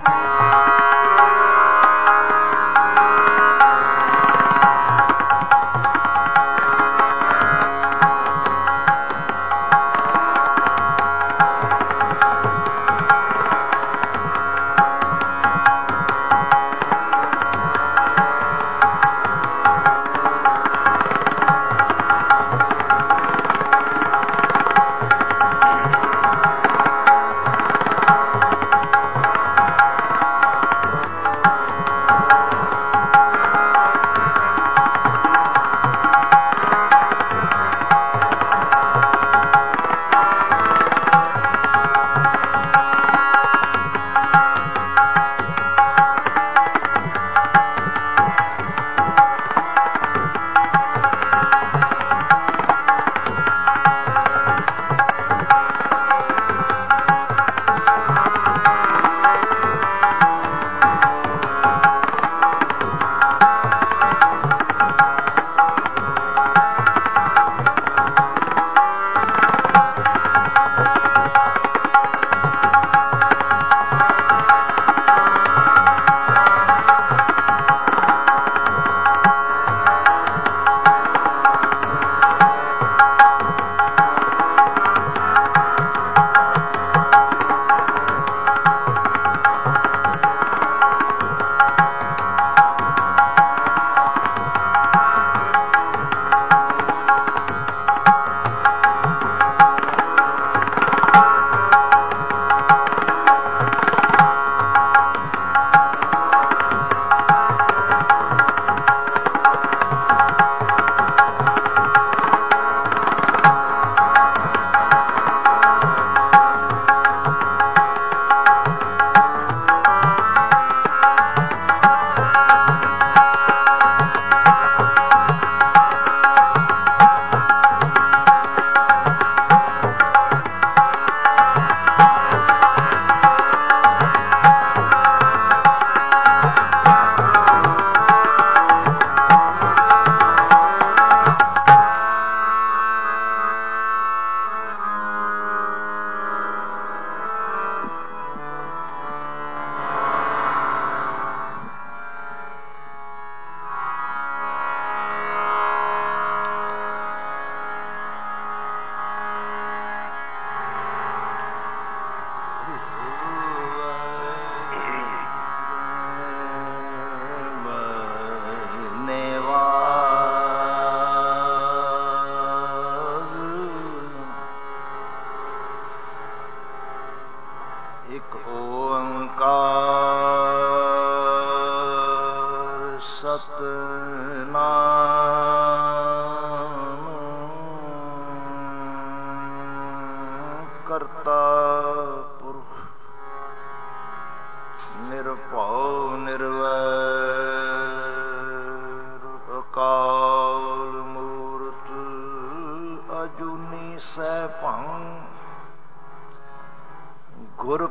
ਗੁਰ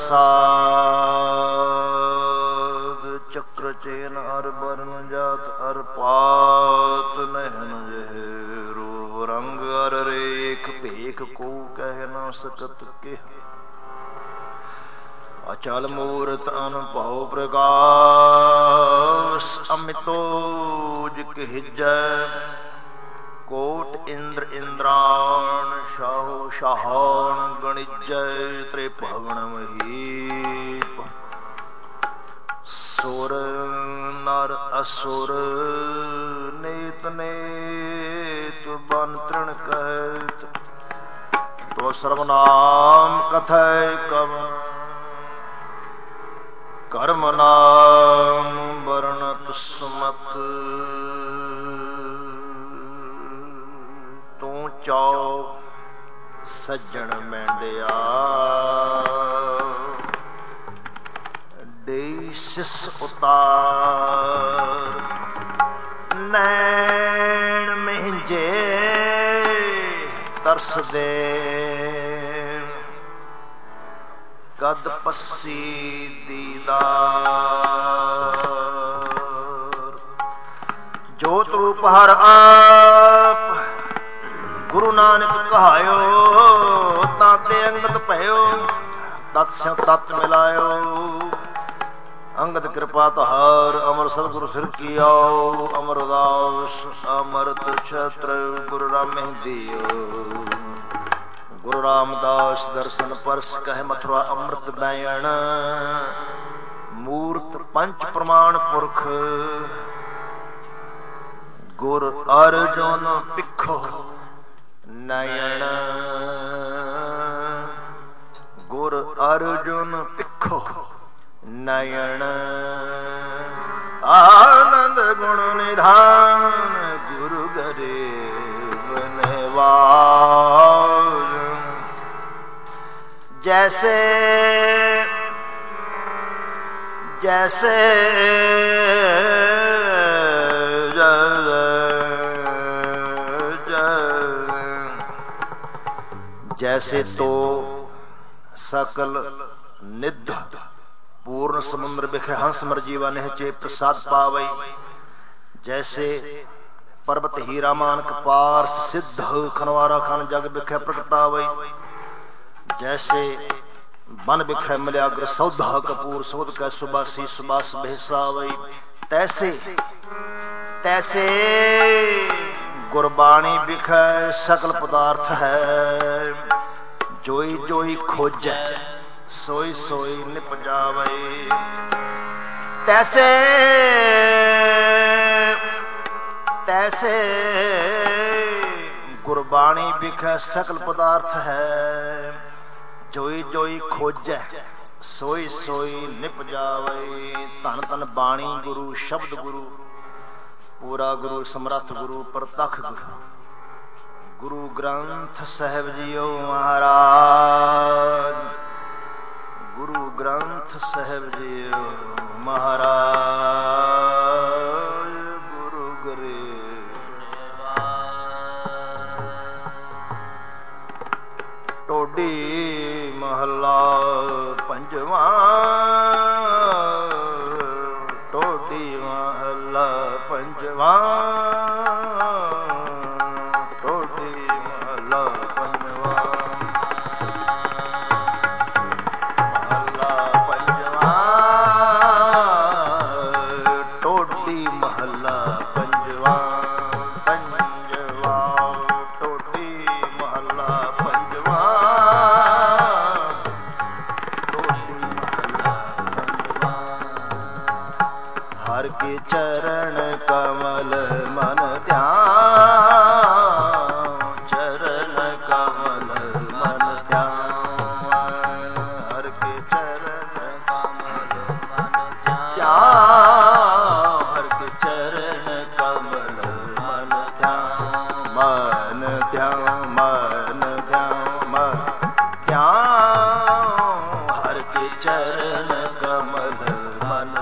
ਪ੍ਰਸਾਦ ਚੱਕਰ ਚੇਨ ਅਰ ਬਰਨ ਜਾਤ ਅਰ ਪਾਤ ਨਹਿਨ ਜਿਹੇ ਰੂਪ ਰੰਗ ਅਰ ਰੇਖ ਭੇਖ ਕੋ ਕਹਿ ਨਾ ਸਕਤ ਕੇ ਅਚਲ ਮੂਰਤ ਅਨੁਭਵ ਪ੍ਰਕਾਸ਼ ਅਮਿਤੋ ਜਿਕ ਹਿਜੈ ਕੋਟ ਇੰਦਰ ਇੰਦਰਾਣ ਸ਼ਾਹੋ ਸ਼ਾਹਾਨ ਗਣਿਜੈ ਤ੍ਰਿਭਵਨ ਮਹੀਪ ਸੁਰ ਨਰ ਅਸੁਰ ਨੇਤ ਨੇਤ ਬਨ ਤ੍ਰਿਣ ਕਹਿਤ ਤੋ ਸਰਵਨਾਮ ਕਥੈ ਕਵਨ ਕਰਮ ਨਾਮ ਵਰਣਤ ਸੁਮਤ ਤੂੰ ਚਾਉ ਸੱਜਣ ਮੈਂਡਿਆ ਦੇ ਸਿਸ ਉਤਾਰ ਨੈਣ ਮਹਿੰਜੇ ਤਰਸਦੇ ਕਦ ਪੱਸੀ ਦੀਦਾਰ ਜੋਤ ਰੂਪ ਹਰ ਆਪ ਗੁਰੂ ਨਾਨਕ ਕਹਾਇਓ ਤਾਂ ਤੇ ਅੰਗਤ ਭਇਓ ਤਤ ਸਿਉ ਤਤ ਮਿਲਾਇਓ ਅੰਗਦ ਕਿਰਪਾ ਤਹਾਰ ਅਮਰ ਸਤਿਗੁਰ ਸਿਰ ਕੀਓ ਅਮਰਦਾਸ ਅਮਰਤ ਛਤਰ ਗੁਰੂ ਰਾਮਹਿ ਦਿਓ ਗੁਰੂ ਰਾਮਦਾਸ ਦਰਸ਼ਨ ਪਰਸ ਕਹਿ ਮਥੁਰਾ ਅੰਮ੍ਰਿਤ ਬੈਣ ਮੂਰਤ ਪੰਚ ਪ੍ਰਮਾਣ ਪੁਰਖ ਗੁਰ ਅਰਜੁਨ ਪਿੱਖੋ ਨਯਨ ਗੁਰ ਅਰਜੁਨ ਪਿੱਖੋ ਨਯਨ ਆਨੰਦ ਗੁਣ ਨਿਧਾਨ ਗੁਰੂ ਗਰੀਬ ਨਿਵਾਜ ਜੈਸੇ ਜੈਸੇ जैसे तो सकल निध पूर्ण समुद्र बिखे हंस मर जीवा निहचे प्रसाद पावई जैसे पर्वत हीरा मान कपार सिद्ध खनवारा खान जग बिखे प्रगटावई जैसे बन बिखे मल्याग्र सौधा कपूर सौद कै सुबासी सुबास बेसावई तैसे तैसे गुरबाणी बिखै सकल पदार्थ है जोई जोई खोजै सोई सोई निपजावे तैसे तैसे गुरबाणी बिखै सकल पदार्थ है जोई जोई खोजै सोई सोई निपजावे धन धन बाणी गुरु शब्द गुरु पूरा गुरु समर्थ गुरु प्रतख गुरु गुरु ग्रंथ साहिब जीओ महाराज गुरु ग्रंथ साहिब जीओ महाराज गुरु गरीब टोडी महला पंजवा टोडी महला पंजवा टोडी महला पंजवा महला पंजवा टोडी महला पंजवा पंजवा टोडी महला पंजवा टोडी महला पंजवा हर के चरण कमल मन ध्यान चरण कमल मन ध्यान हर के चरण कमल मन ध्यान हर के चरण कमल मन ध्यान मन ध्यान मन ध्यान मन ध्यान हर के चरण कमल मन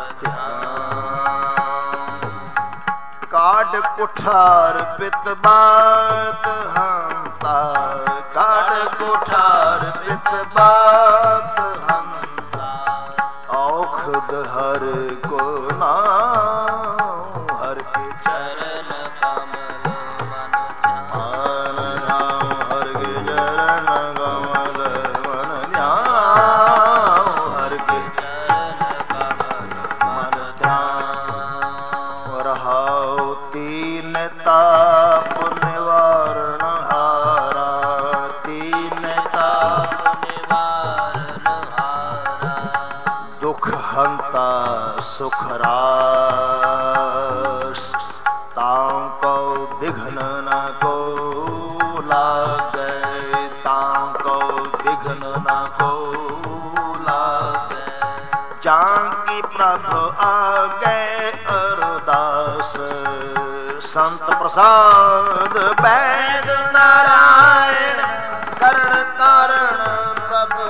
काड कुठार पित बात हंता काड कुठार पित बात हंता औखद हर को नाम हर के चरण कमल मन ध्यान हर के चरण कमल मन ध्यान हर के चरण कमल मन ध्यान रहाओ तीन ताप निवारण हारा तीन ताप निवारण हारा दुख हंता सुख रास तां को विघ्न न को लागे तां को विघ्न न को लागे जांकी प्रभु आगे अरदास संत प्रसाद वैद नारायण करण कारण प्रभु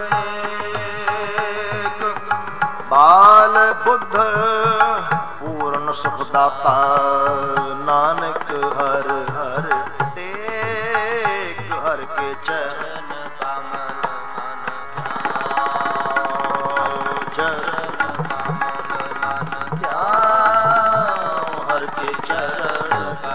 एक बाल बुद्ध पूर्ण सुखदाता नानक हर हर टेक हर के चरण कमल मन चरण कमल मन ध्यान हर के चरण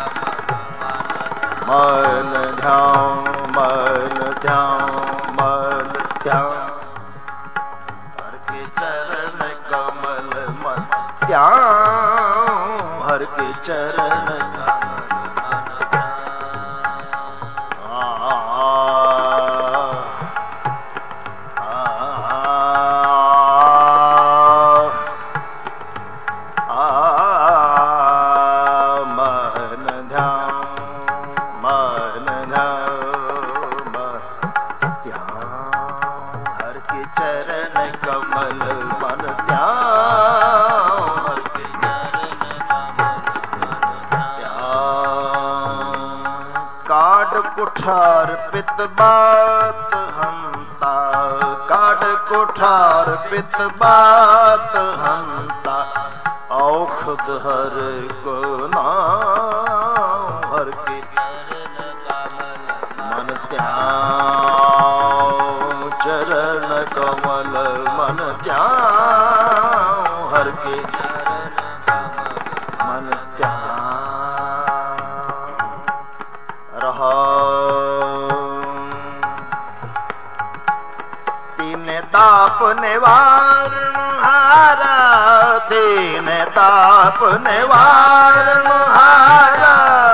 मन ध्यान मन ध्यान मन ध्यान हर के चरण कमल मन ध्यान हर के चरण कुठार पित बात हंता काट कुठार पित बात हंता औखद हर को नाम हर के मन त्याग चरण कमल मन त्याग हर के मन त्याग रहा ताप निवारण हारा दीन ताप निवारण हारा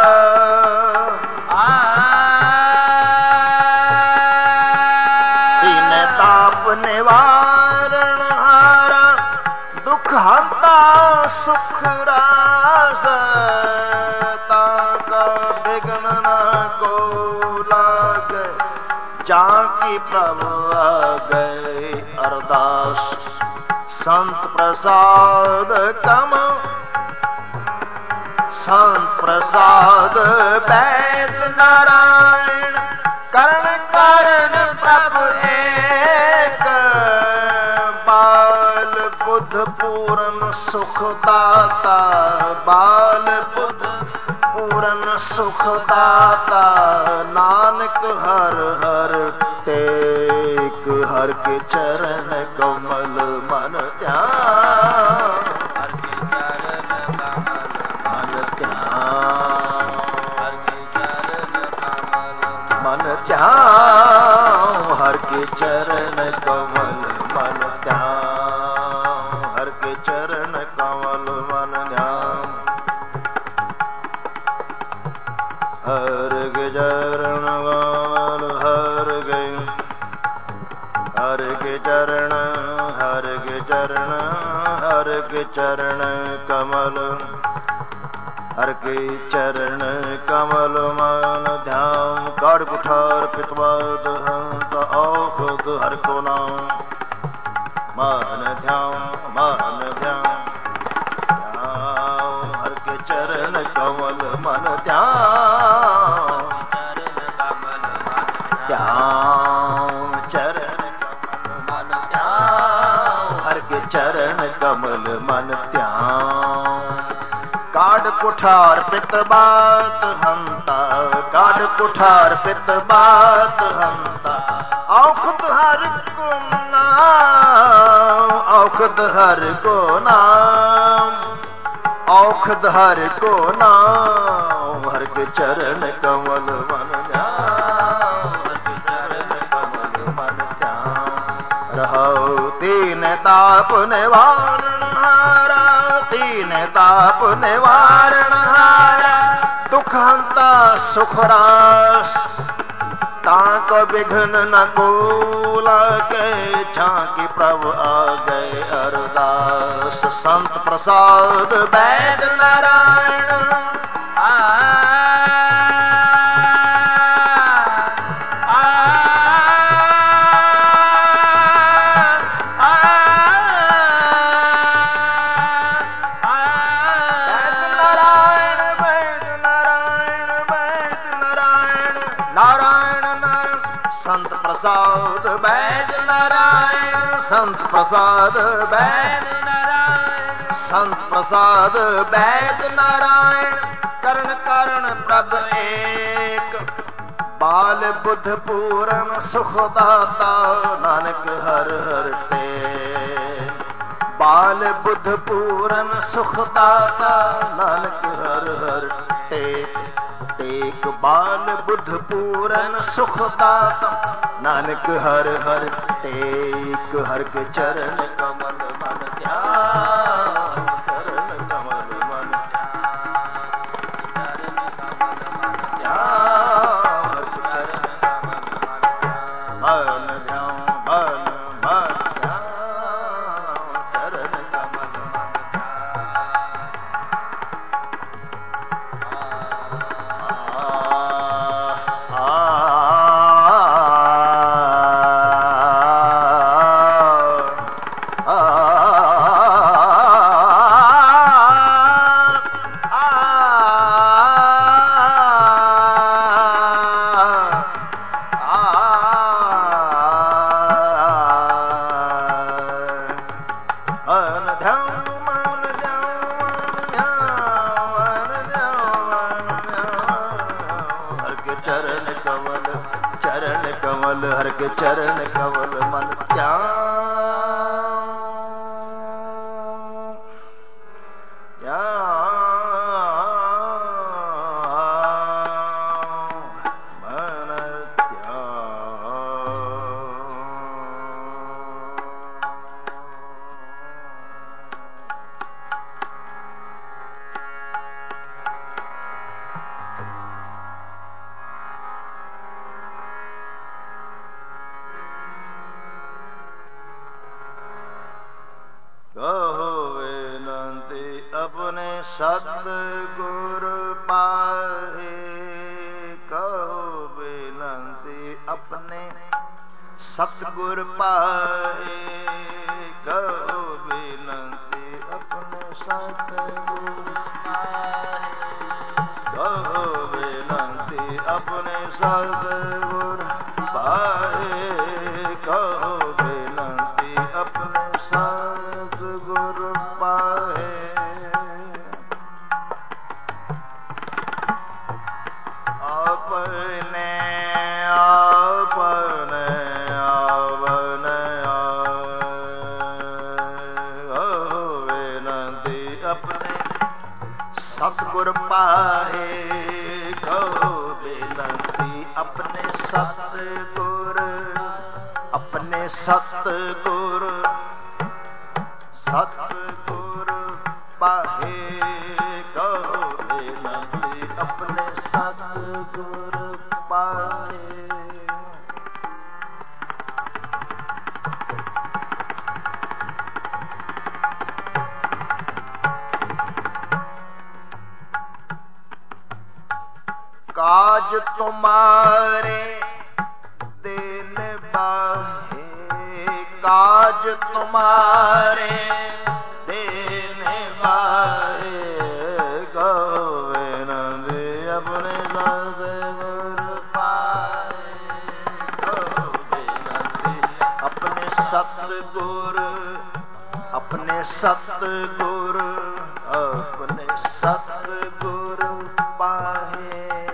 दीन ताप निवारण हारा दुख हंता सुख रास ताका विघ्न न को लागे जाकी प्रभु आ गए अरदास संत प्रसाद कम संत प्रसाद वैद नारायण कर्ण कर्ण प्रभु एक बाल बुद्ध पूर्ण सुखदाता बाल बुद्ध पूर्ण सुखदाता नानक हर हर टेक हर के चरण कमल मन त्याग हर के चरण कमल मन त्याग हर के चरण कमल मन त्याग हर के चरण कमल मन त्याग हर के चरण कमल मन ध्यान हर के चरण कमल हर के चरण हर के चरण हर के चरण कमल हर के चरण कमल मन ध्यान काट कुठार पितवाद हंत औखद हर को नाम मन ध्यान हर के चरण कमल मन ध्यान चरण चरण कमल मन त्याग काट कुठार पित बात हंता काट कुठार पित बात हंता औखद हर को नाम औखद हर को नाम औखद हर को नाम हर के चरण कमल मन रहो तीन ताप निवारण हारा तीन ताप निवारण हारा दुख हंता सुख रास ताक विघ्न न को लागे झांकी प्रभु आ गए अरदास संत प्रसाद वैद नारायण संत प्रसाद वैद नारायण संत प्रसाद वैद नारायण संत प्रसाद वैद नारायण कर्ण कर्ण प्रभ एक बाल बुद्ध पूर्ण सुखदाता नानक हर हर टेक बाल बुद्ध पूर्ण सुखदाता नानक हर हर टेक टेक बाल बुद्ध पूर्ण सुखदाता नानक हर हर टेक हर के चरण कमल मन ध्यान कर ਮਨ ਧਿਆਨ ਮਨ ਧਿਆਨ ਹਰ ਕੇ ਚਰਨ ਕਮਲ ਹਰ ਕੇ ਚਰਨ ਕਮਲ ਮਨ ਧਿਆਨ ਸਤ ਗੁਰ ਪਾਹੇ ਕਹੋ ਬੇਨੰਤੀ ਆਪਣੇ ਸਤ ਗੁਰ ਪਾਹੇ ਕਹੋ ਬੇਨੰਤੀ ਆਪਣੇ ਸਤ ਗੁਰ ਪਾਹੇ ਕਹੋ ਬੇਨੰਤੀ ਆਪਣੇ ਸਤ ਗੁਰ ਪਾਹੇ ਕਹੋ ਬੇਨੰਤੀ ਆਪਣੇ ਸਤ ਗੁਰ ਪਾਹੇ ਸਤਿਗੁਰ ਪਾਹੇ ਕਹੋ ਬੇਨੰਤੀ ਆਪਣੇ ਸਤਿਗੁਰ ਆਪਣੇ ਸਤਿਗੁਰ ਸਤਿਗੁਰ ਪਾਹੇ ਕਹੋ ਬੇਨੰਤੀ ਆਪਣੇ ਸਤਿਗੁਰ ਪਾਹੇ काज तुम्हारे दिन बाहे काज तुम्हारे दिन बाहे गोविंद अपने सतगुर पाए गोविंद अपने सतगुर अपने सतगुर अपने सतगुर पाहे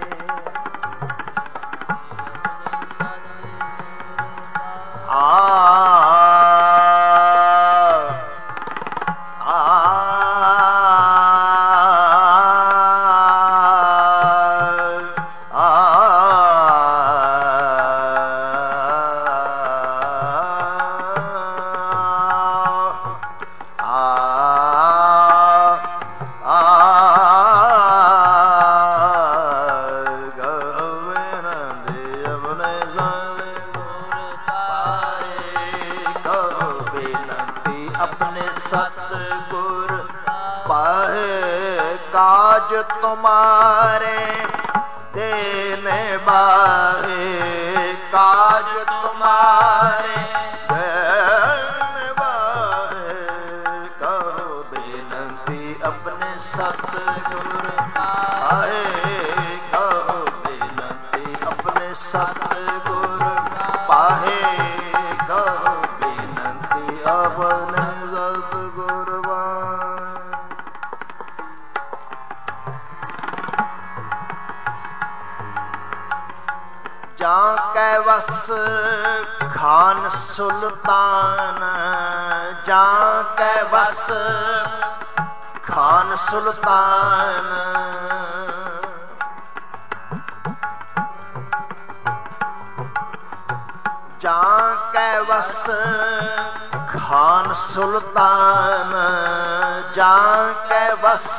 सतगुर पाहे काज तुम्हारे देने बाहे काज तुम्हारे देने बाहे कहो बेनंती अपने सतगुर पाहे कहो बेनंती अपने सतगुर पाहे कहो बेनंती अपने जां कै वस खान सुल्तान जां कै वस खान सुल्तान जां कै वस खान सुल्तान जां कै वस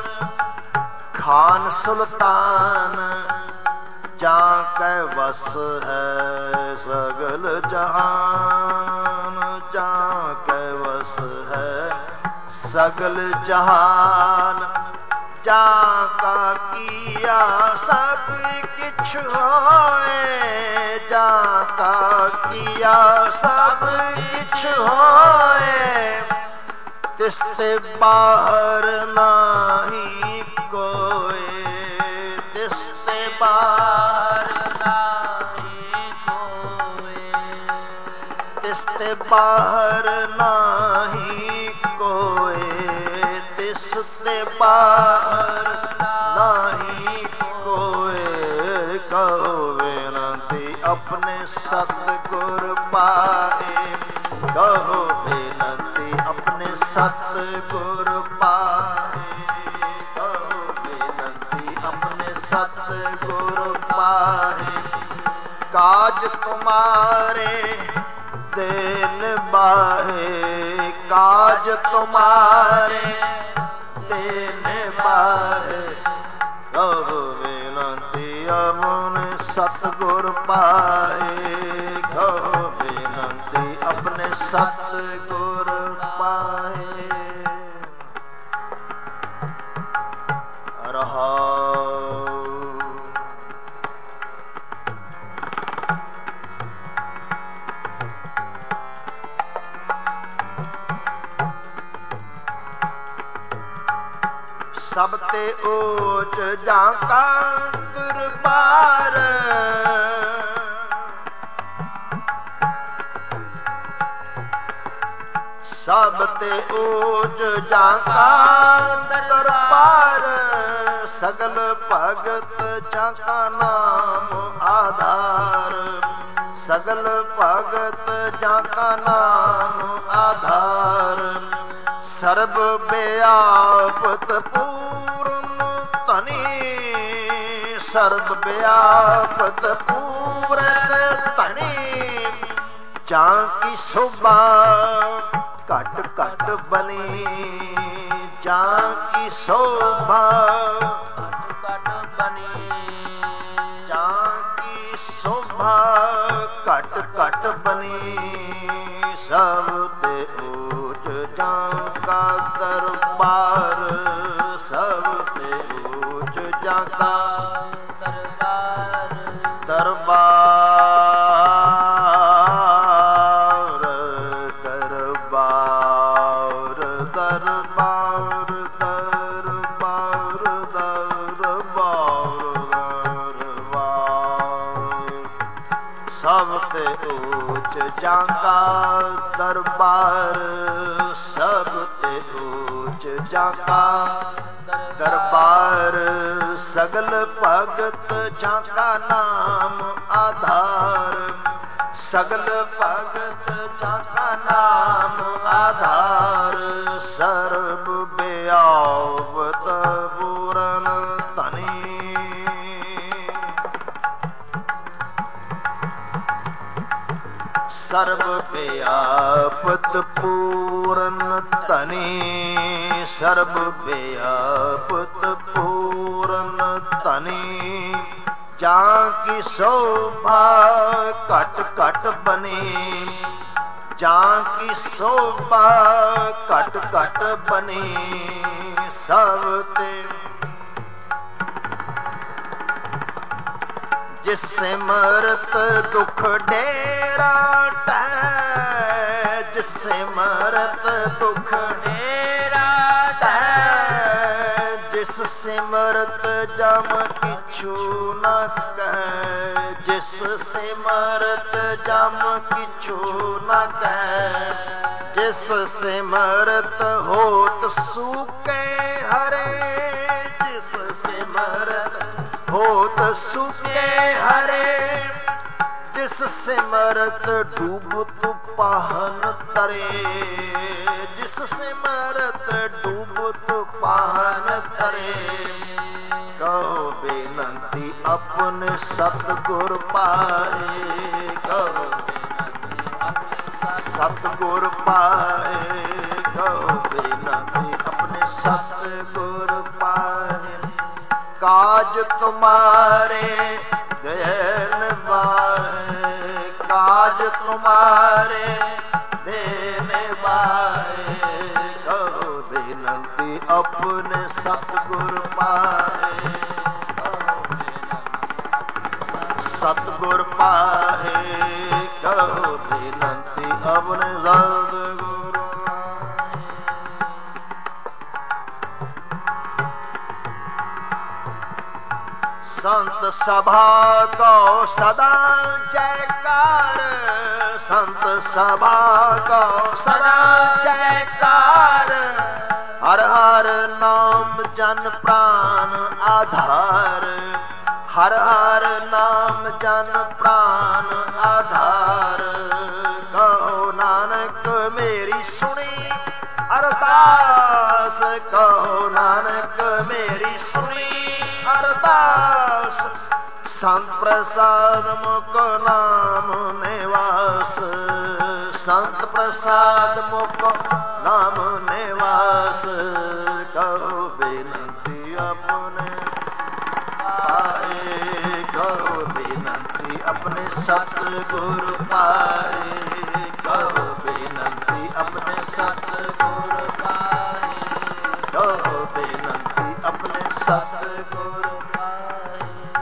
खान सुल्तान जां कै वस है सगल जहान जां कै वस है सगल जहान जां का किया सब किछ होए जां का किया सब किछ होए तिसते बाहर नाही कोई तिसते बाहर नाही कोई तिसते बाहर नाही ते पार नाही कोय। कहो बेनती अपने सतगुर पाए। कहो बेनती अपने सतगुर पाए। कहो बेनती अपने सतगुर पाए। काज तुम्हारे देन बाहे। काज तुम्हारे देन बाहे। कहो बेनती अपने सतगुर पाए। कहो बेनती अपने सतगुर पाए। रहाओ। सब ते ऊच जाका दरबार। सब ते ऊच जाका दरबार। सगल भगत जाका नाम आधार। सगल भगत जाका नाम आधार। सर्व व्यापत पूर्ण धनी। सर्व व्यापत पूर्ण धनी। जाकी शोभा घट घट बनी। जाकी शोभा घट बनी। जाकी शोभा घट घट बनी। सब ते ऊच जाका दरबार। सब ते ऊच जाका दरबार। दरबार दरबार दरबार दरबार दरबार दरबार। सब ते ऊच जाका दरबार। सब ते ऊच जाका दरबार। सगल भगत जाका नाम आधार। सगल भगत जाका नाम आधार। सर्व व्यापत पूर्ण धनी। सर्व व्यापत पूर्ण धनी। सर्व व्यापत पूर्ण धनी। जाकी शोभा घट घट बनी। जाकी शोभा घट घट बनी। सब ते जिस सिमरत दुख डेरा टै। जिस सिमरत दुख डेरा टै। जिस सिमरत जम किछु न कह। जिस सिमरत जम किछु न कह। जिस सिमरत होत सूके हरे। जिस सिमरत होत सूके हरे। जिस सिमरत डूबत पाहन तरे। जिस सिमरत डूबत पाहन तरे। कहो बेनती अपने सतगुर पाए। कहो सतगुर पाए। कहो बेनती अपने सतगुर पाए। काज तुम्हारे देन बाहे। काज तुम्हारे देन बाहे। कहो बेनती अपने सतगुर पाए। सतगुर पाए। कहो बेनती अपने सतगुर। संत सभा को सदा जयकार। संत सभा को सदा जयकार। हर हर हर नाम जन प्राण आधार, हर हर नाम जन प्राण आधार। कहो नानक मेरी सुनी अरदास, कहो नानक मेरी सुनी अरदास। संत प्रसाद मुख नाम निवास, संत प्रसाद मुख नाम निवास। कहो बेनती अपने पाए, कहो बेनती अपने सतगुर पाए, कहो बेनती अपने सतगुर पाए, कहो बेनती अपने सतगुर पाए।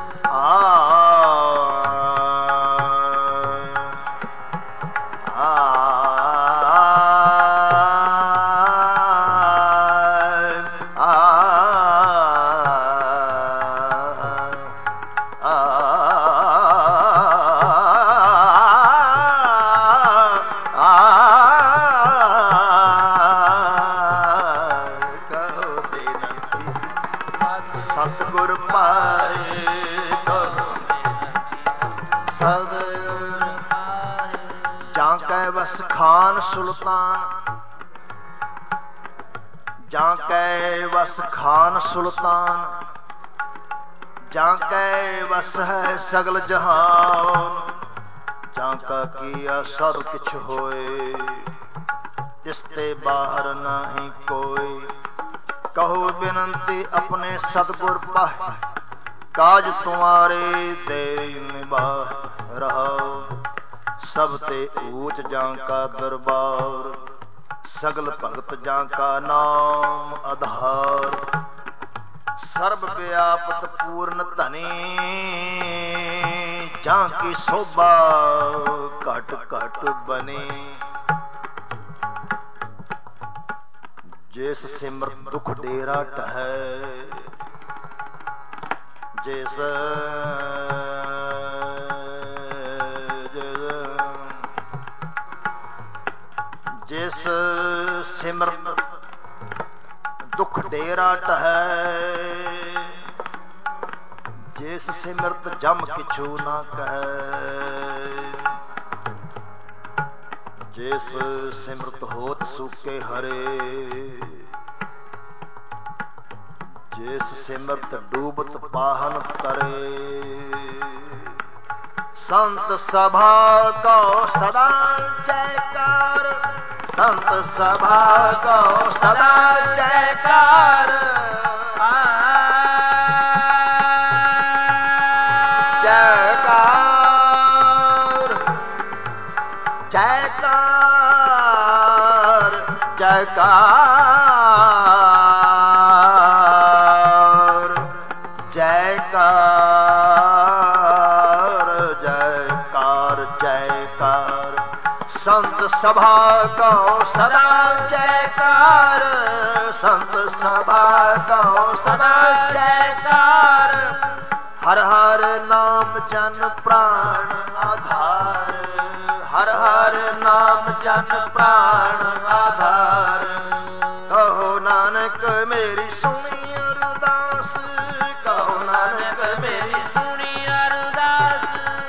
सतगुर पाए, सतगुर जाके बस खान सुल्तान, जाके बस खान सुल्तान, जाके बस है सगल जहान। जाका किया सब किछ होए, तिसते बाहर नहीं कोई। कहो बिनती अपने सतगुर पाह, काज तुम्हारे दे निबाह रहो। सब ते ऊंच जांका दरबार, सगल भगत जांका नाम आधार। सर्व व्यापत पूर्ण धनी, जांकी शोभा घट घट बनी। जिस सिमरत दुख डेरा टहै, जिस जिस सिमरत दुख डेरा टहै, जिस सिमरत जम किछु ना कहै। जिस सिमरत होत सूके हरे, जिस सिमरत डूबत पाहन तरे। संत सभा को सदा जयकार, संत सभा को सदा जयकार। जयकार जयकार जयकार जयकार जयकार। संत सभा को सदा जयकार, संत सभा को सदा जयकार। हर हर नाम जन प्राण आधार, हर हर नाम जन प्राण आधार। कहो नानक मेरी सुनी अरदास, कहो नानक मेरी सुनी अरदास।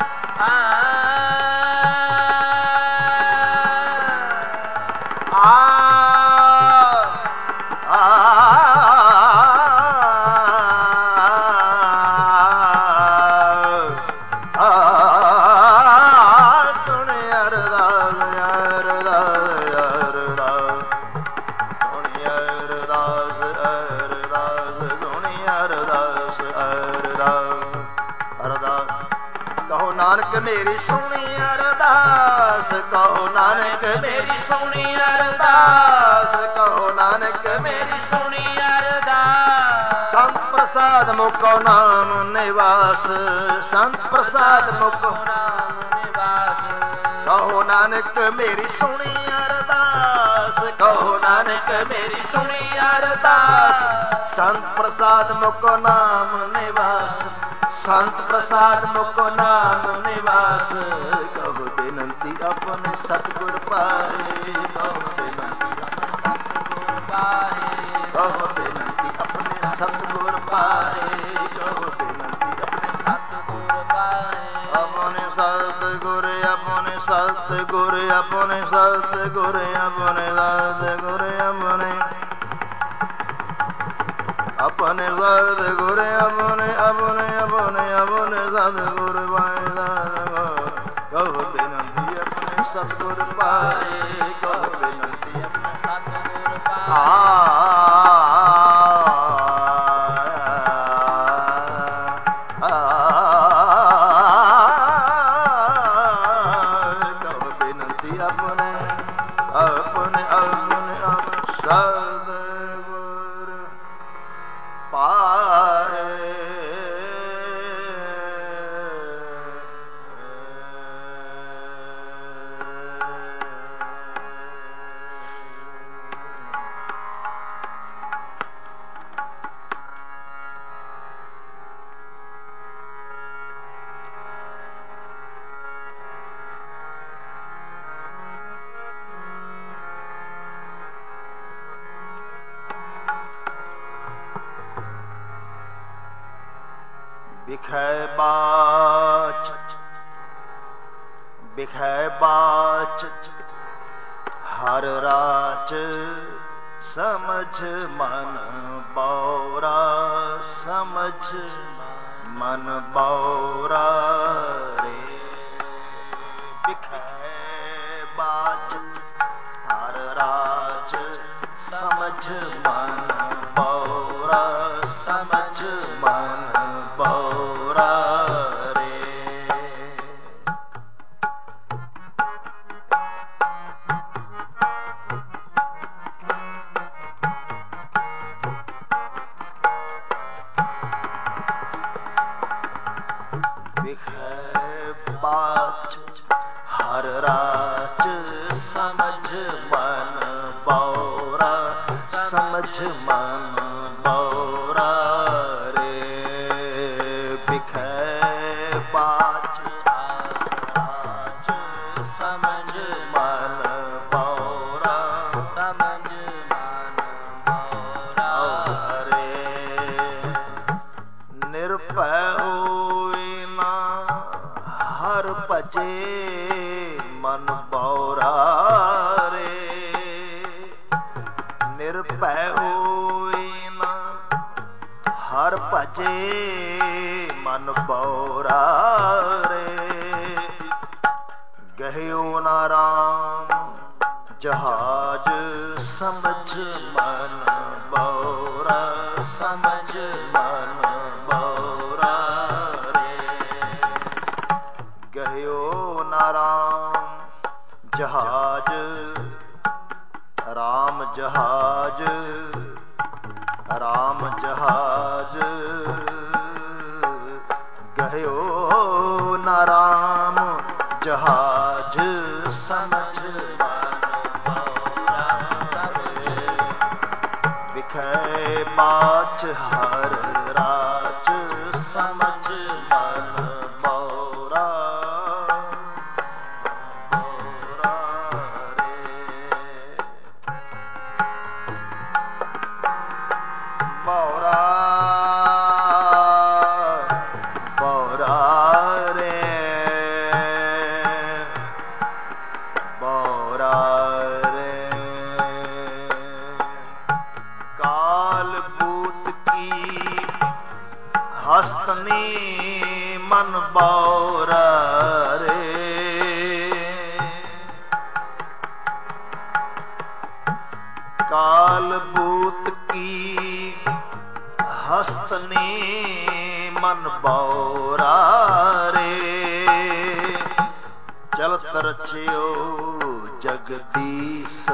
नानक मेरी सुनी अरदास, कहो नानक मेरी सुनी अरदास, कहो नानक मेरी सुनी अरदास। संत प्रसाद मुको नाम निवास, संत प्रसाद मुको नाम निवास। कहो नानक मेरी सुनी अरदास, कहो नानक मेरी सुनी अरदास। संत प्रसाद मुको नाम निवास, संत प्रसाद मुको नाम निवास। कहो बेनती अपने सतगुर पाए, कहो बेनती अपने सतगुर पाए, कहो ਸਤਿਗੁਰ ਆਪਣੇ, ਸਤਿਗੁਰ ਆਪਣੇ, ਸਤਿਗੁਰ ਆਪਣੇ, ਆਪਣੇ ਸਤਿਗੁਰ ਆਪਣੇ, ਆਪਣੇ ਆਪਣੇ ਆਪਣੇ ਸਤਿਗੁਰ ਪਾਏ, ਸਤਿਗੁਰ ਕਹੋ ਬੇਨੰਤੀ ਆਪਣੇ ਸਤਿਗੁਰ ਪਾਏ, ਕਹੋ ਬੇਨੰਤੀ ਆਪਣੇ ਸਤਿਗੁਰ ਪਾਏ। ਬਿਖੈ ਬਾਚ, ਬਿਖੈ ਬਾਚ ਹਰ ਰਾਚ, ਸਮਝ ਮਨ ਬਉਰਾ, ਸਮਝ ਮਨ ਬਉਰਾ ਰੇ। ਬਿਖੈ ਬਾਚ ਹਰ ਰਾਚ, ਸਮਝ ਮਨ ਬਉਰਾ, ਸਮਝ ਮਨ ਬਉਰਾ ਰੇ। ਬਿਖੈ ਬਾਚ ਹਰ ਰਾਚ, ਸਮਝ ਮਨ ਬਉਰਾ, ਸਮਝ ਮਨ ਬਉਰਾ ਰੇ। ਬਿਖੈ ਬਾਚ ਹਰ ਰਾਚ, ਸਮਝ ਮਨ ਬਉਰਾ, ਸਮਝ ਮਨ ਬਉਰਾ ਰੇ। ਨਿਰਭੈ ਹੋਇ ਨਾ ਹਰ ਭਜੇ, ਮਨ ਬਉਰਾ ਰੇ। ਨਿਰਭੈ ਹੋਇ ਨਾ ਹਰ ਭਜੇ, ਮਨ ਬਉਰਾ ਰੇ। ਗਹਿਓ ਨਾ ਰਾਮ ਜਹਾਜ, ਸਮਝ ਮਨ ਬਉਰਾ, ਸਮਝ ਮਨ ਬਉਰਾ ਰੇ। ਗਹਿਓ ਨਾ ਰਾਮ ਜਹਾਜ, ਰਾਮ ਜਹਾਜ, ਰਾਮ ਜਹਾਜ। ਗਹਿਓ ਨਾ ਰਾਮ ਜਹਾਜ, ਸਮਝ ਮਨ ਬਉਰਾ ਰੇ। ਬਿਖੈ ਬਾਚ ਹਰ ਰਾਚ, ਸਮਝ ਮਨ ਬਉਰਾ, ਬਉਰਾ ਰੇ। ਬਉਰਾ, ਬਉਰਾ ਰੇ। ਬਉਰਾ ਰੇ। ਕਾਲ ਬੂਤ ਕੀ ਹਸਤਨੀ, ਮਨ ਬਉਰਾ ਰੇ। ਕਾਲ ਬੂਤ ਕੀ ਹਸਤਨੀ, ਮਨ ਬਉਰਾ ਰੇ। ਚਲਤ ਰਚਿਓ ਜਗਦੀਸ਼,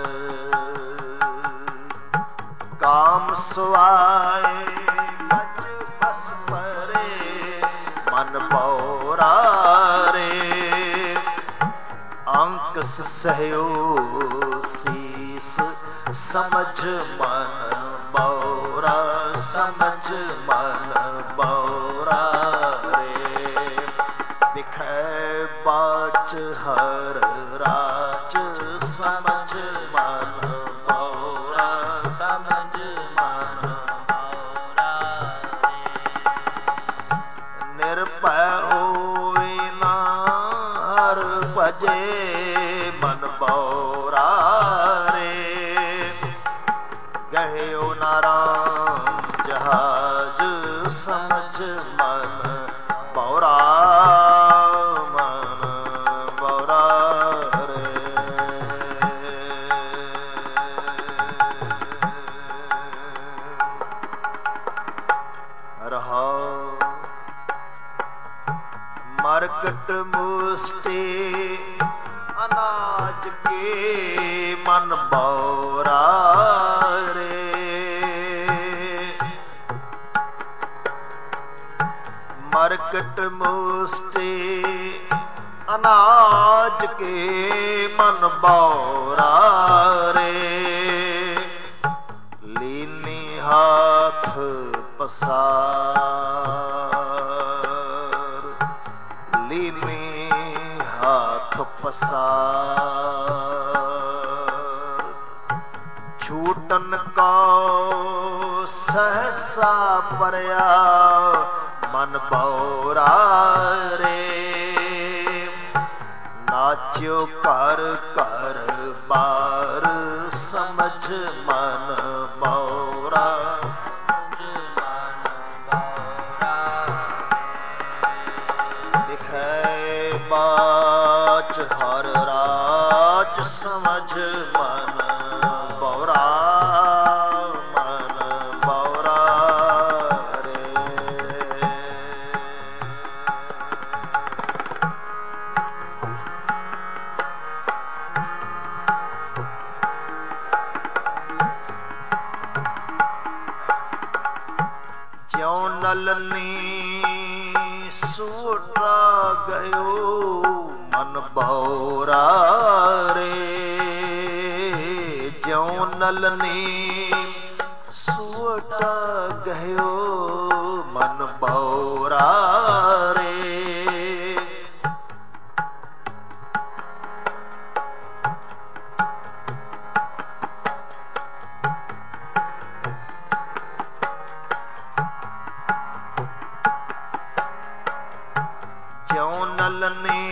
ਕਾਮ ਸੁਆਏ ਬਚ ਬਸ ਪਰੇ, ਮਨ ਬਉਰਾ ਰੇ। ਅੰਕ ਸਹਿਓ ਸੀਸ, ਸਮਝ ਮਨ ਬਉਰਾ, ਸਮਝ ਮਨ ਬਉਰਾ ਰੇ। ਬਿਖੈ ਬਾਚ ਹਰ ਰਾਚ, ਸਮਝ ਮਨ ਬਉਰਾ, ਸਮਝ ਮਨ ਬਉਰਾ ਰੇ। ਨਿਰਭੈ ਹੋਇ ਨਾ ਹਰ ਭਜੇ, ਕਹਿਓ ਨਾ ਰਾਮ ਜਹਾਜ ਸਮਝ ਮਨ ਬੌਰਾ ਮਨ ਬੌਰਾ ਰੇ। ਰਹਾਉ ਮਰਕਟ ਮੁਸਤੇ ਅਨਾਜ ਕੇ ਮਨ ਬੌਰਾ ਰੇ। ਮਰਕਟ ਮੁਸਤੇ ਅਨਾਜ ਕੇ ਮਨ ਬੌਰਾ ਰੇ। ਲੀਨੀ ਹਾਥ ਪਸਾਰ ਲੀਨੀ ਹਾਥ ਪਸਾਰ। ਛੂਟਨ ਕੋ ਸਹਸਾ ਪਰਿਆ ਮਨ ਬੌਰਾ ਰੇ। ਨਾਚਿਓ ਘਰ ਘਰ ਬਾਰ ਸਮਝ ਮਨ ਬੌਰਾ। ਦਿਖੈ ਬਾਚ ਹਰ ਰਾਜ ਸਮਝ ਮਨ ਬੌਰਾ ਮਨ ਬੌਰਾ ਰੇ। ਜਿਉ ਨਲਨੀ ਸੂਟਾ ਗਇਓ ਮਨ ਬੌਰਾ ਰੇ। ਜਿਉ ਨਲਨੀ ਸੂਟਾ ਗਇਓ ਮਨ ਬੌਰਾ ਰੇ। ਜਿਉ ਨਲਨੀ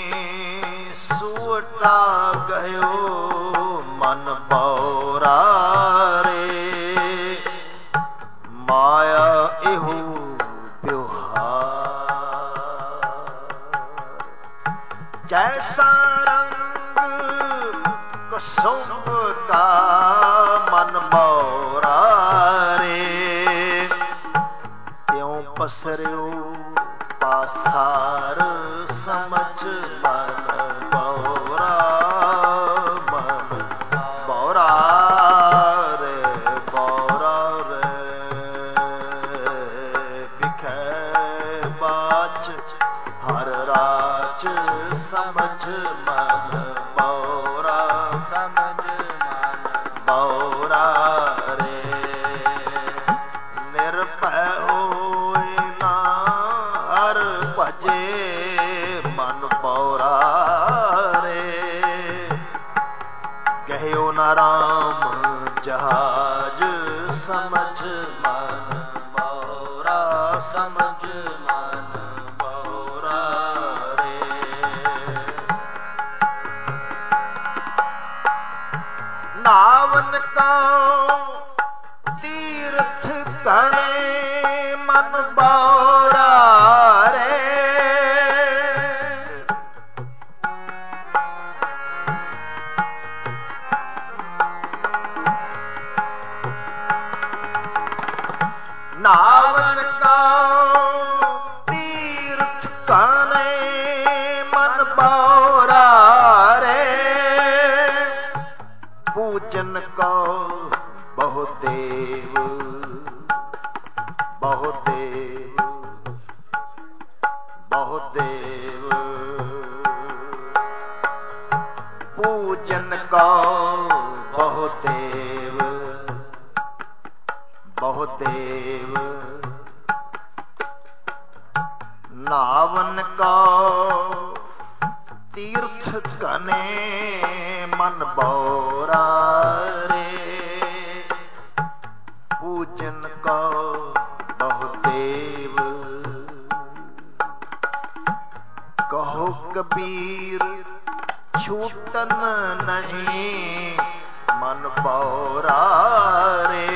ਸੂਟਾ ਗਇਓ ਮਨ ਬੌਰਾ ਰੇ। ਮਾਇਆ ਇਹੋ ਵਿਵਹਾਰ ਜੈਸਾ ਰੰਗ ਕੁਸੁਮ ਕਾ ਮਨ ਬੌਰਾ ਰੇ। ਤਿਉ ਪਸਰਿਓ ਪਾਸਾਰ ਸਮਝ ਮਨ ਬੌਰਾ ਮਨ ਬੌਰਾ ਰੇ ਬੌਰਾ ਰੇ। ਵਿਖੈ ਬਾਚ ਹਰ ਰਾਜ ਸਮਝ ਮਨ ਬੌਰਾ ਸਮਝ ਮਨ ਬੌਰਾ ਰੇ। ਨਿਰਭੈ ਹੋਇ ਨਾ ਹਰ ਭਜੇ ਮਨ ਬੌਰਾ ਰੇ। ਕਹਿਓ ਨਾ ਰਾਮ ਜਹਾਜ ਸਮਝ ਮਨ ਬੌਰਾ ਸਮਝ ਮਨ ਬੌਰਾ ਰੇ। ਨਾਵਨ ਕਾ ਤੀਰਥ ਕਣੇ ਮਨ ਬੌਰਾ ਰੇ। ਨਾਵਨ ਕਾ ਤੀਰਥ ਕਣੇ ਮਨ ਬੌਰਾ ਰੇ। ਪੂਜਨ ਕੋ ਬਹੁ ਦੇਵ ਬਹੁ ਦੇਵ ਬਹੁ ਦੇਵ। ਪੂਜਨ ਕੋ ਬਹੁ ਦੇਵ ਬਹੁ ਦੇਵ। ਨਾਵਨ ਕੋ ਤੀਰਥ ਕਨੇ ਮਨ ਬੌਰਾ ਰੇ। ਪੂਜਨ ਕੋ ਬਹੁ ਦੇਵ। ਕਹੋ ਕਬੀਰ ਛੂਟਨ ਨਹੀਂ ਮਨ ਬੌਰਾ ਰੇ।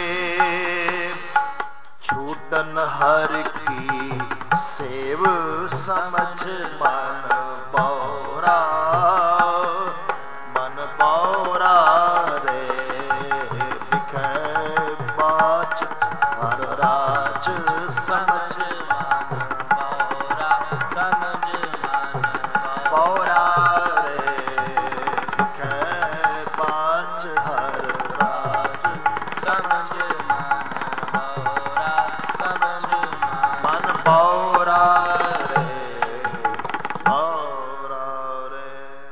हर की सेव समझ मन बौरा, मन बौरा रे बिखै बाच हर राज समझ मन बौरा, समझ मन बौरा रे बिखै बाच हर राज समझ मन बौरा, समझ मन बौरा रे बौरा रे।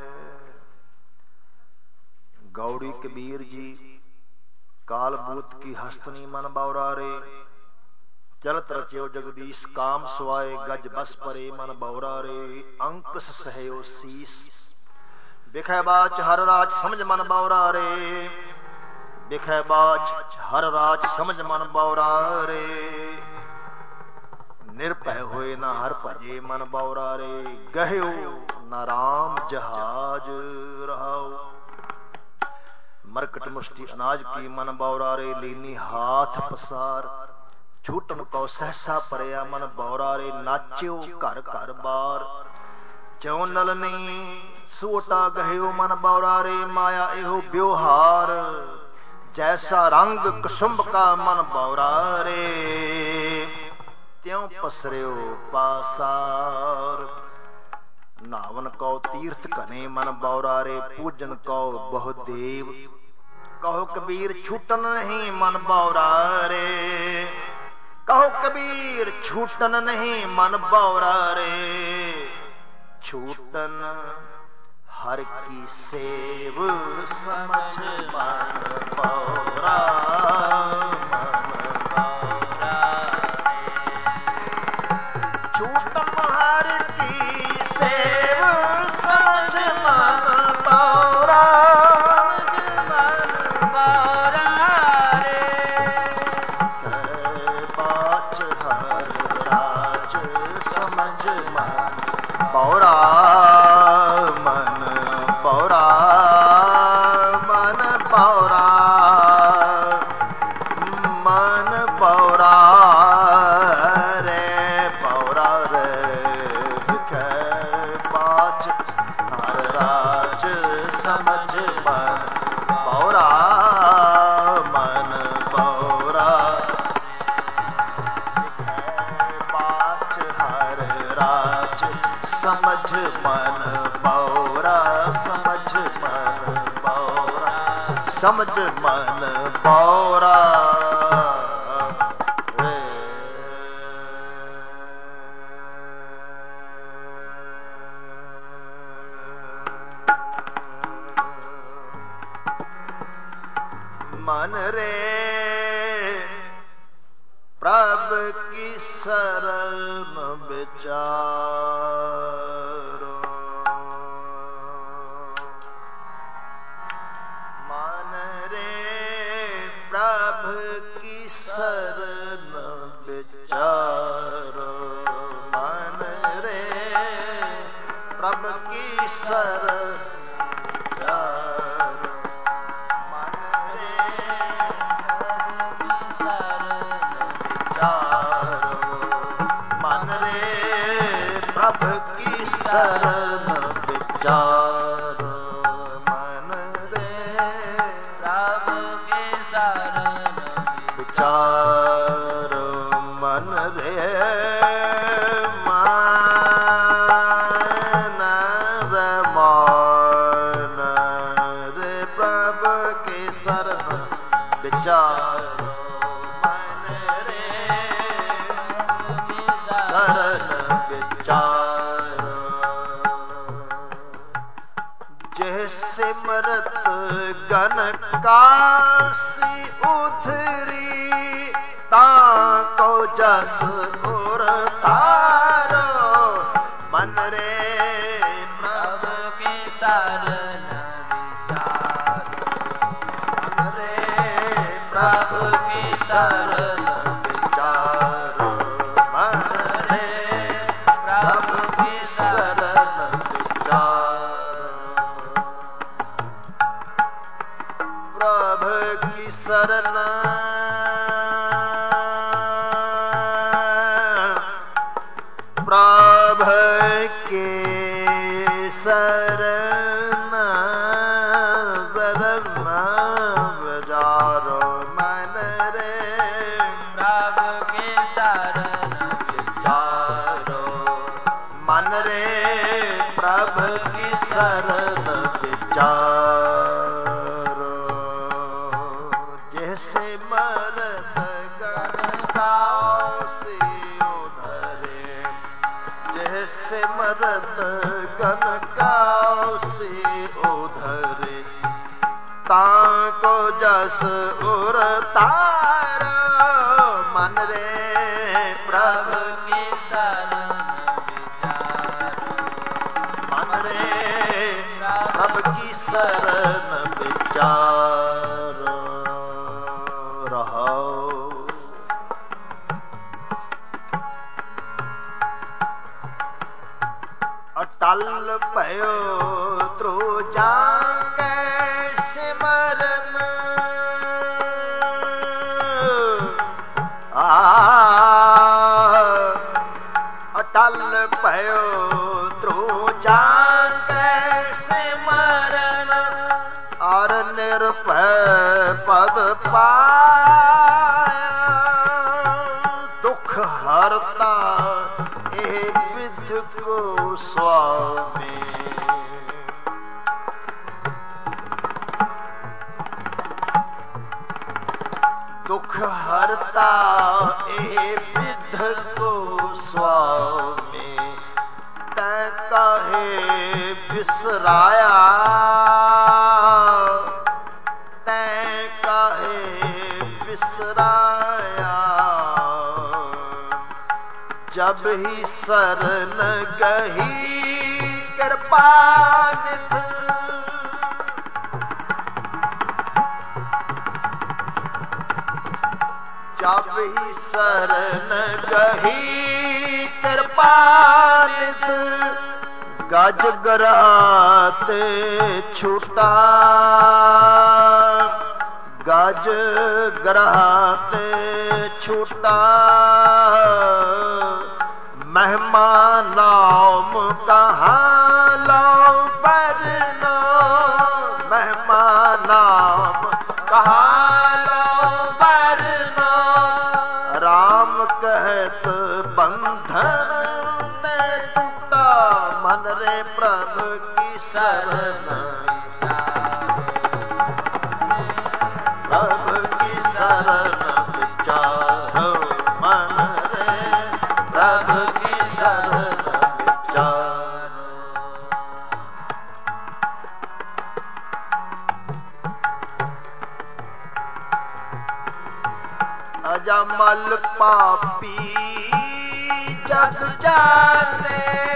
गौड़ी कबीर जी काल बूत की हस्तनी मन बौरा रे, चलत रचयो जगदीश काम सुआए गज बस परे मन बौरा रे। अंकुश सहयो शीस बिखै बाच हर राज समझ मन बौरा रे, बिखै बाच हर राज समझ मन बौरा रे। निर्भय होए न हर भजे मन बौरा रे, गह्यो न राम जहाज रहाओ। मरकट मुष्टि अनाज की मन बौरा रे, लीनी हाथ पसार छूटन को सहसा परया मन बौरा रे। नाच्यो घर घर बार ज्यों नलनी सोटा गह्यो मन बौरा रे। माया एहो ब्योहार जैसा रंग कुसुम्ब का मन बौरा रे, त्यों पसर्यो पासार। नावन को तीर्थ घने मन बौरा रे, पूजन को बहुदेव कहो कबीर छूटन नहीं मन बौरा रे। कहो कबीर छूटन नहीं मन बौरा रे, छूटन हर की सेव समझ मन बौरा, मन बौरा छूटन हर की सेव समझ मन बौरा, बौरा मन बौरा, मन बौरा, मन बौरा रे बौरा रे। बिखै बाच हर राज समझ मन बौरा, मन बौरा बिखै बाच हर राज समझ मन बौरा, समझ मन बौरा, समझ मन बौरा रे। मन रे प्रभ की शरण विचारो, मन रे प्रभ की शरण विचारो। मन रे प्रभ की शरण विचारो, मन रे मन रे प्रभ की शरण विचारो। मन रे प्रभ की शरण विचारो, मन रे मन रे प्रभ की शरण विचारो। मन रे शरण विचारो, जह सिमरत गन कासी उधरी, ताको जस गुर तारो। मन रे प्रभ की शरण विचारो, मन रे प्रभ की शरण विचारो। मन रे प्रभ की शरण विचारो, प्रभ की शरण शरण विचारो। जैसे मरत गण गाँव से उधरे, जैसे मरत गण गाँव से उधरे, ताको जस उर तारा मन रे प्रभु की शरण विचारो। मन रे प्रभु की शरण विचारो रहो। अटल भयो त्रोजांगे सिमरन, अटल भयो त्रोजांगे सिमरन, और निर्भय पद पाया। दुख हरता ए विध को स्वामी, दुख हरता ए विध को स्वामी। तै कहे बिसराया, तै कहे बिसराया। जब ही शरण गही कृपानिध, जब ही शरण गही कृपानिध। गज गराते छूटा, गज गराते छूटा। महिमा नाम कहाँ लो बरनो, महिमा नाम कहाँ लो बरनो। राम कहत बंधन में टूटा, मन रे प्रभु की शरण विचारो। प्रभु की शरण विचारो, मन रे प्रभु की शरण विचारो। अजमल पापी जग जाने,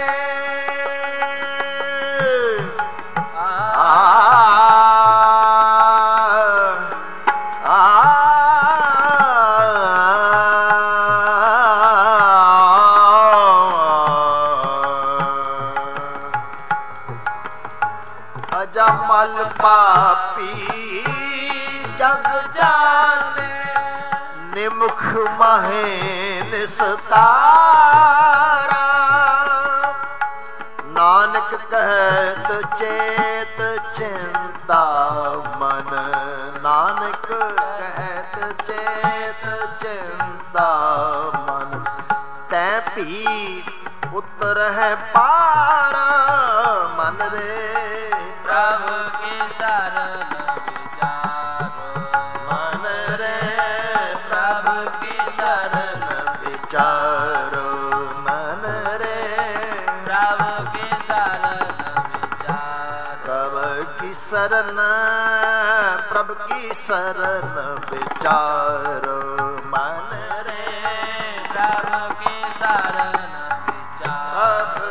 अजमल पापी जग जाने। निमुख महे निस्तारा, नानक कहत चेत चिंता मन। नानक कहत चेत चिंता मन। तै भी उतर है पारा, मन रे प्रभु की शरण विचारो। मन रे प्रभु की शरण विचारो। मन रे प्रभु की शरण विचारो। प्रभु की शरण, प्रभु की शरण विचारो। मन रे प्रभु की शरण विचारो।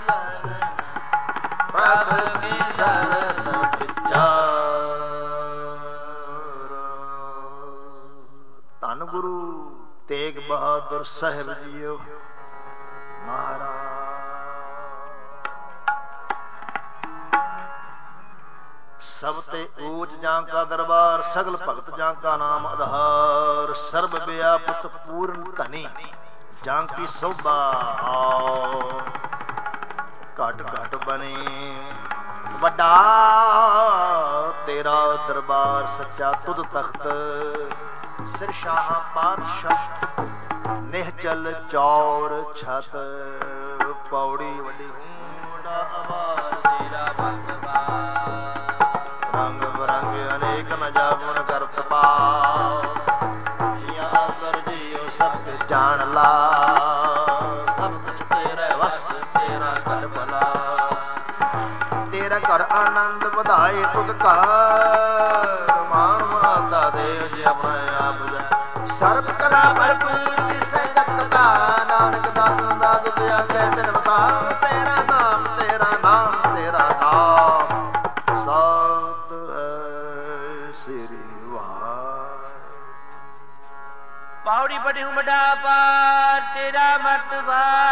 प्रभु की शरण विचारो। धन गुरु तेग बहादुर साहिब जीओ महाराज। सब ते ऊंच जांका दरबार, सगल भगत जांका नाम आधार। सर्व व्यापत पूर्ण धनी जांकी शोभा। घट घट बने वड्डा तेरा दरबार सच्चा तुद तख्त। सिर शाह पातशाह निहचल चौर छत। पौड़ी वड्डी हूंडा आवाज तेरा ਵਧਾਏ ਤੁਧ ਘਰ ਮਾਣ ਮਾਤਾ ਦੇ ਜੇ ਆਪਣਾ ਆਪ ਜਾ ਸਰਬ ਕਲਾ ਭਰਪੂਰ ਦਿਸੈ ਜਗਤ ਦਾ ਨਾਨਕ ਦਾਸ ਦਾ ਦੁਖ ਆਗੇ ਬਿਨ ਬਤਾ ਤੇਰਾ ਨਾਮ ਤੇਰਾ ਨਾਮ ਤੇਰਾ ਨਾਮ ਸਤ ਹੈ ਸ੍ਰੀ पौड़ी पढ़ी हूँ बड़ा पार तेरा मर्तबा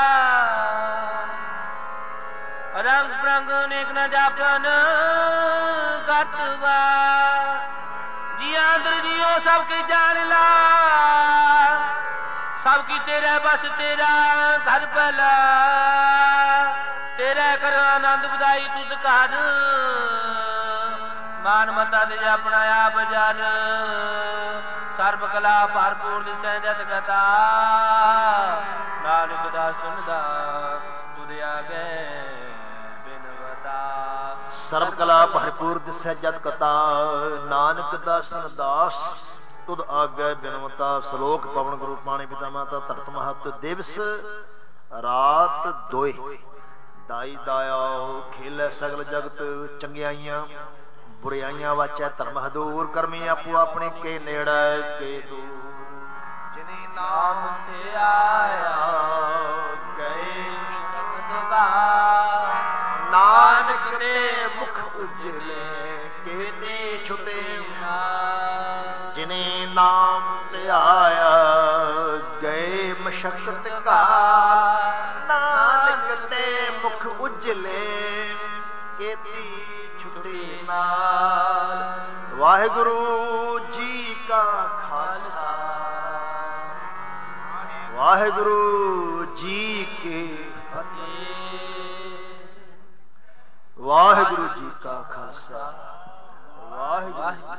रंग प्रंग नेक न जापन गतबा जिया अंदर जियो सबकी जान ला सबकी तेरा बस तेरा घर पला तेरा कर आनंद बधाई तुझ घर मान मता दे अपना आप जन सर्व कला भरपूर दिसै जस गता नानक दास सुनदा तुद आगे बिनवता सर्व कला भरपूर दिसै जत कथा नानक दास दास तुद आगे बिनवता श्लोक पवन गुरु पाणी पिता माता धरत महत दिवस रात दोए दाई दाया खेलै सगल जगत चंगियाइयां बुराइयां वाचै धर्म हदूर करमी आपो अपने के नेड़े के दूर जिने नाम ते आया गए शब्द का नानक ने मुख उजले केते छुटे जिने नाम ते आया गए मशक्कत का नानक ते मुख उजले केती वाहिगुरु जी का खालसा वाहिगुरु जी के फतेह वाहिगुरु जी का खालसा वाहिगुरु